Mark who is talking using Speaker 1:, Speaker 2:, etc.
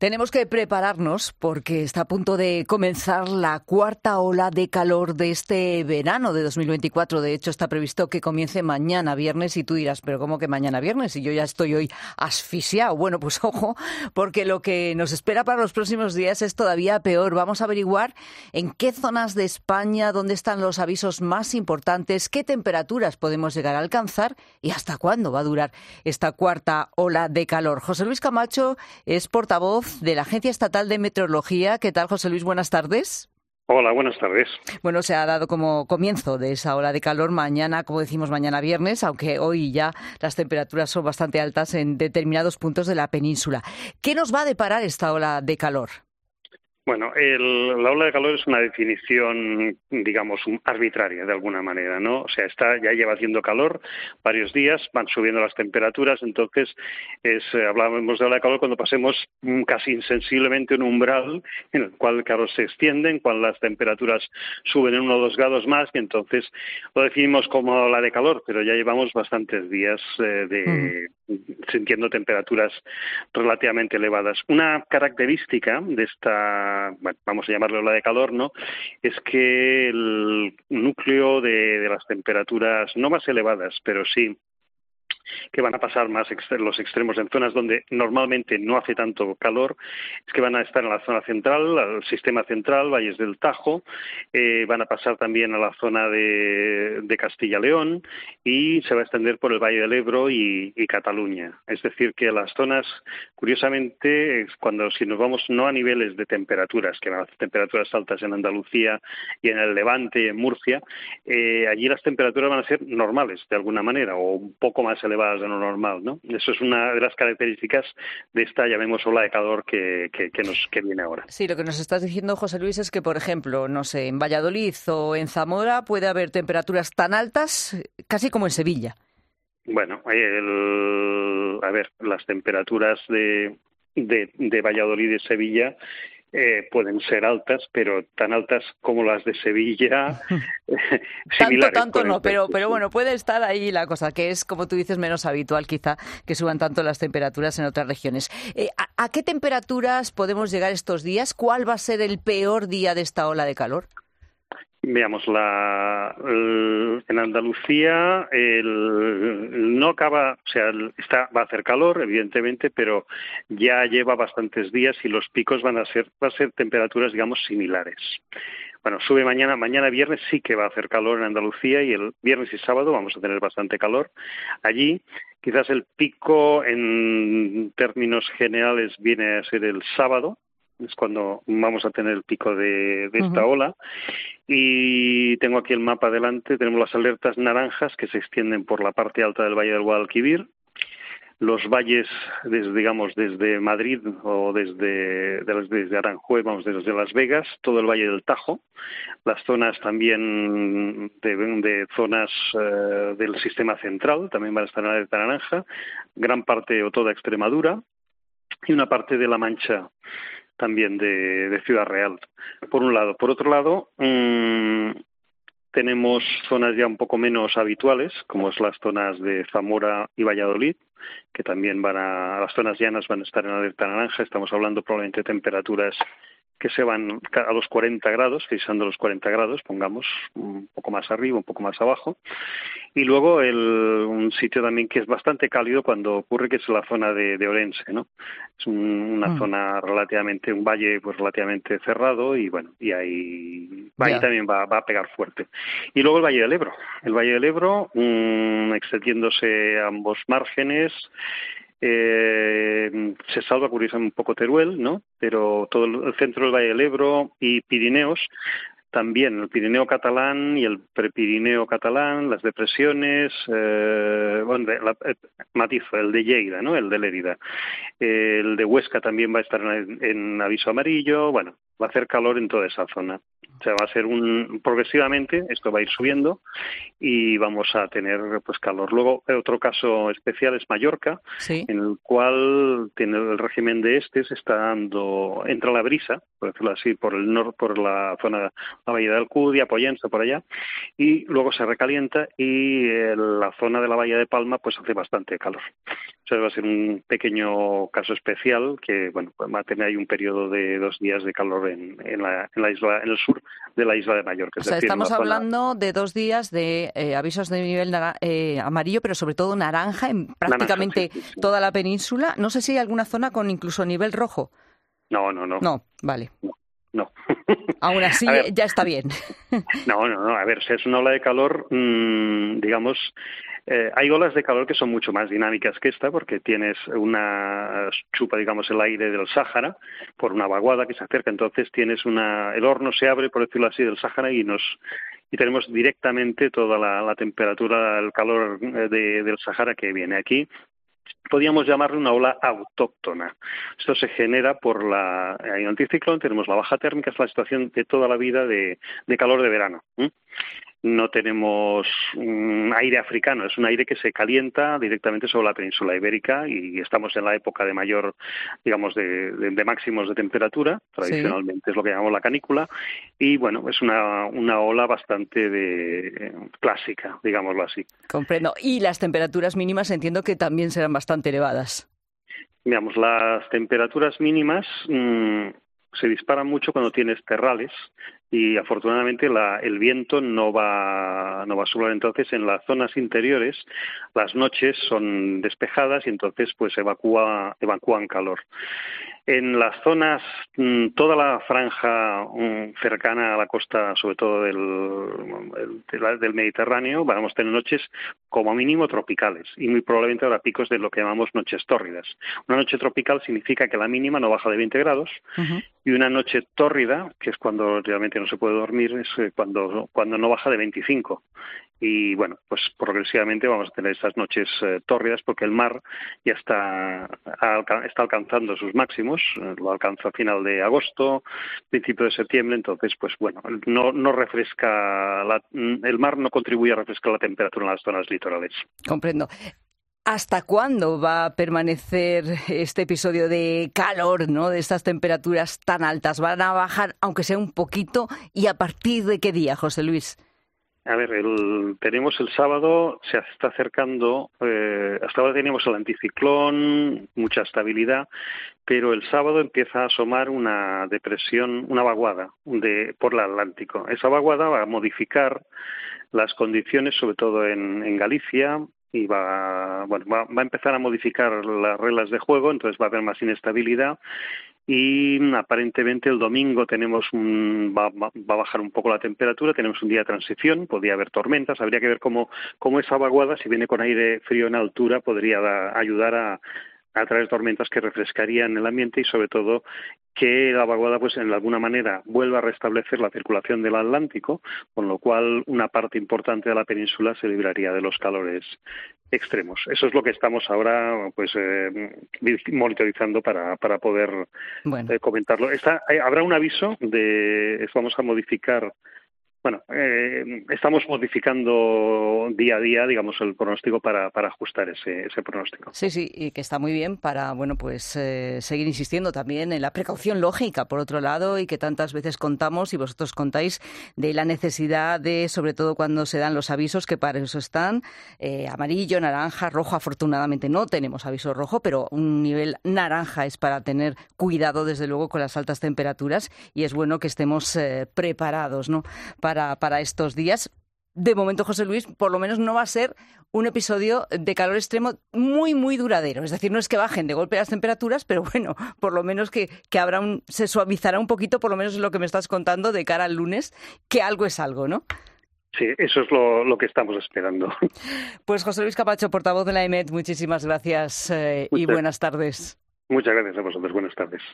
Speaker 1: Tenemos que prepararnos porque está a punto de comenzar la cuarta ola de calor de este verano de 2024. De hecho, está previsto que comience mañana viernes y tú dirás, ¿pero cómo que mañana viernes? Y yo ya estoy hoy asfixiado. Bueno, pues ojo, porque lo que nos espera para los próximos días es todavía peor. Vamos a averiguar en qué zonas de España, dónde están los avisos más importantes, qué temperaturas podemos llegar a alcanzar y hasta cuándo va a durar esta cuarta ola de calor. José Luis Camacho es portavoz de la Agencia Estatal de Meteorología. ¿Qué tal, José Luis? Buenas tardes.
Speaker 2: Hola, buenas tardes.
Speaker 1: Bueno, se ha dado como comienzo de esa ola de calor mañana, como decimos, mañana viernes, aunque hoy ya las temperaturas son bastante altas en determinados puntos de la península. ¿Qué nos va a deparar esta ola de calor?
Speaker 2: Bueno, la ola de calor es una definición, digamos, arbitraria de alguna manera, ¿no? O sea, ya lleva haciendo calor varios días, van subiendo las temperaturas, entonces hablábamos de ola de calor cuando pasemos casi insensiblemente un umbral en el cual el calor se extiende, en el cual las temperaturas suben en 1 o 2 grados más, y entonces lo definimos como ola de calor, pero ya llevamos bastantes días sintiendo temperaturas relativamente elevadas. Una característica de esta, bueno, vamos a llamarlo ola de calor, ¿no?, es que el núcleo de las temperaturas no más elevadas, pero sí que van a pasar más los extremos en zonas donde normalmente no hace tanto calor, es que van a estar en la zona central, al sistema central, valles del Tajo, van a pasar también a la zona de Castilla-León y se va a extender por el Valle del Ebro y Cataluña. Es decir, que las zonas, curiosamente, si nos vamos no a niveles de temperaturas, que van a hacer temperaturas altas en Andalucía y en el Levante y en Murcia, allí las temperaturas van a ser normales de alguna manera o un poco más elevadas de lo normal, ¿no? Eso es una de las características de esta, llamemos, ola de calor que viene ahora.
Speaker 1: Sí, lo que nos estás diciendo, José Luis, es que, por ejemplo, no sé, en Valladolid o en Zamora puede haber temperaturas tan altas casi como en Sevilla.
Speaker 2: Bueno, las temperaturas de Valladolid y Sevilla pueden ser altas, pero tan altas como las de Sevilla, similares.
Speaker 1: Tanto no, pero bueno, puede estar ahí la cosa, que es, como tú dices, menos habitual quizá que suban tanto las temperaturas en otras regiones. ¿A qué temperaturas podemos llegar estos días? ¿Cuál va a ser el peor día de esta ola de calor?
Speaker 2: Veamos, en Andalucía no acaba, o sea, va a hacer calor, evidentemente, pero ya lleva bastantes días y los picos va a ser temperaturas, digamos, similares. Bueno, sube mañana viernes sí que va a hacer calor en Andalucía y el viernes y sábado vamos a tener bastante calor allí. Quizás el pico en términos generales viene a ser el sábado, es cuando vamos a tener el pico de esta ola. Y tengo aquí el mapa delante, tenemos las alertas naranjas que se extienden por la parte alta del Valle del Guadalquivir, los valles, desde Madrid o desde Aranjuez, desde Las Vegas, todo el Valle del Tajo, las zonas también de zonas del sistema central también van a estar en alerta naranja, gran parte o toda Extremadura y una parte de La Mancha también de Ciudad Real, por un lado. Por otro lado, tenemos zonas ya un poco menos habituales, como es las zonas de Zamora y Valladolid, que también las zonas llanas van a estar en alerta naranja. Estamos hablando probablemente de temperaturas que se van a los 40 grados, pisando los 40 grados, pongamos, un poco más arriba, un poco más abajo. Y luego un sitio también que es bastante cálido cuando ocurre, que es la zona de Orense, ¿no? Es una zona un valle pues relativamente cerrado y bueno, y ahí también va a pegar fuerte. Y luego el Valle del Ebro. El Valle del Ebro, extendiéndose a ambos márgenes, se salva curiosamente un poco Teruel, ¿no? Pero todo el centro del Valle del Ebro y Pirineos, también el Pirineo catalán y el Prepirineo catalán, las depresiones, matizo, el de Lleida, ¿no?, el de Lérida. El de Huesca también va a estar en aviso amarillo. Bueno, va a hacer calor en toda esa zona. O sea, va a ser progresivamente, esto va a ir subiendo y vamos a tener pues calor. Luego, otro caso especial es Mallorca,
Speaker 1: ¿sí?,
Speaker 2: en el cual tiene el régimen de entra la brisa, por decirlo así, por el norte, por la zona, la bahía de Alcudia, Pollensa, por allá, y luego se recalienta y la zona de la bahía de Palma pues hace bastante calor. O sea, va a ser un pequeño caso especial que, bueno, va a tener ahí un periodo de 2 días de calor en la isla, en el sur de la isla de Mallorca.
Speaker 1: O sea, estamos hablando de 2 días de avisos de nivel amarillo, pero sobre todo naranja en prácticamente
Speaker 2: sí.
Speaker 1: toda la península. No sé si hay alguna zona con incluso nivel rojo.
Speaker 2: No.
Speaker 1: No, vale.
Speaker 2: No.
Speaker 1: Aún así, ya está bien.
Speaker 2: No. A ver, si es una ola de calor, digamos, hay olas de calor que son mucho más dinámicas que esta, porque tienes chupa, digamos, el aire del Sáhara por una vaguada que se acerca, entonces tienes el horno se abre, por decirlo así, del Sáhara y tenemos directamente toda la temperatura, el calor del Sáhara que viene aquí. Podríamos llamarle una ola autóctona. Esto se genera por el anticiclón, tenemos la baja térmica, es la situación de toda la vida de calor de verano. No tenemos aire africano, es un aire que se calienta directamente sobre la península ibérica y estamos en la época de mayor, digamos, de máximos de temperatura, tradicionalmente es lo que llamamos la canícula, y bueno, es una ola bastante clásica, digámoslo así.
Speaker 1: Comprendo. Y las temperaturas mínimas entiendo que también serán bastante elevadas.
Speaker 2: Digamos, las temperaturas mínimas se disparan mucho cuando tienes terrales y afortunadamente el viento no va a soplar. Entonces en las zonas interiores las noches son despejadas y entonces pues evacúan calor. En las zonas, toda la franja cercana a la costa, sobre todo del Mediterráneo, vamos a tener noches como mínimo tropicales y muy probablemente habrá picos de lo que llamamos noches tórridas. Una noche tropical significa que la mínima no baja de 20 grados y una noche tórrida, que es cuando realmente no se puede dormir, es cuando no baja de 25. Y bueno, pues progresivamente vamos a tener estas noches tórridas porque el mar ya está alcanzando sus máximos, lo alcanza a final de agosto, principio de septiembre, entonces pues bueno, no refresca, el mar no contribuye a refrescar la temperatura en las zonas litorales.
Speaker 1: Comprendo. ¿Hasta cuándo va a permanecer este episodio de calor, ¿no? De estas temperaturas tan altas? ¿Van a bajar, aunque sea un poquito? ¿Y a partir de qué día, José Luis?
Speaker 2: A ver, tenemos el sábado, se está acercando, hasta ahora teníamos el anticiclón, mucha estabilidad, pero el sábado empieza a asomar una depresión, una vaguada por el Atlántico. Esa vaguada va a modificar las condiciones, sobre todo en Galicia, y va a empezar a modificar las reglas de juego, entonces va a haber más inestabilidad. Y aparentemente el domingo va a bajar un poco la temperatura, tenemos un día de transición, podría haber tormentas, habría que ver cómo esa vaguada, si viene con aire frío en altura, podría ayudar a traer tormentas que refrescarían el ambiente y sobre todo que la vaguada pues en alguna manera vuelva a restablecer la circulación del Atlántico, con lo cual una parte importante de la península se libraría de los calores extremos. Eso es lo que estamos ahora pues monitorizando para poder comentarlo. Habrá un aviso vamos a modificar. Bueno, estamos modificando día a día, digamos, el pronóstico para ajustar ese pronóstico.
Speaker 1: Sí, y que está muy bien para, seguir insistiendo también en la precaución lógica, por otro lado, y que tantas veces contamos y vosotros contáis de la necesidad de, sobre todo cuando se dan los avisos, que para eso están, amarillo, naranja, rojo. Afortunadamente no tenemos aviso rojo, pero un nivel naranja es para tener cuidado, desde luego, con las altas temperaturas y es bueno que estemos preparados, ¿no?, para estos días. De momento, José Luis, por lo menos no va a ser un episodio de calor extremo muy, muy duradero. Es decir, no es que bajen de golpe las temperaturas, pero bueno, por lo menos que se suavizará un poquito, por lo menos es lo que me estás contando de cara al lunes, que algo es algo, ¿no?
Speaker 2: Sí, eso es lo que estamos esperando.
Speaker 1: Pues José Luis Camacho, portavoz de la EMET, muchísimas gracias y buenas tardes.
Speaker 2: Muchas gracias a vosotros. Buenas tardes.